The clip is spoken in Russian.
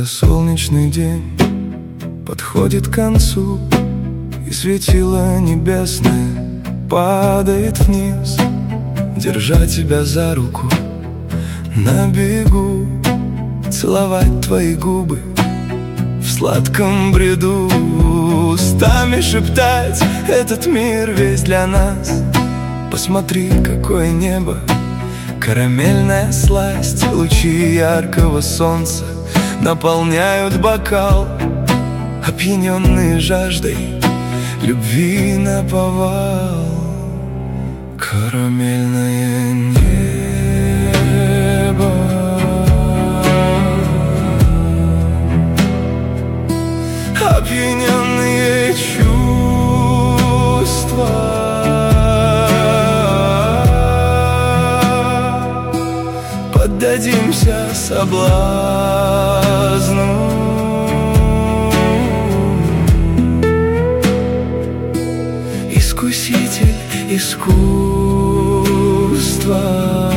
Когда солнечный день подходит к концу, и светило небесное падает вниз, держа тебя за руку на бегу, целовать твои губы в сладком бреду, устами шептать: этот мир весь для нас. Посмотри, какое небо, карамельная сласть, лучи яркого солнца наполняют бокал, опьяненные жаждой любви наповал. Карамельное небо, опьяненные чувства, поддадимся соблазну. Искуситель искусства.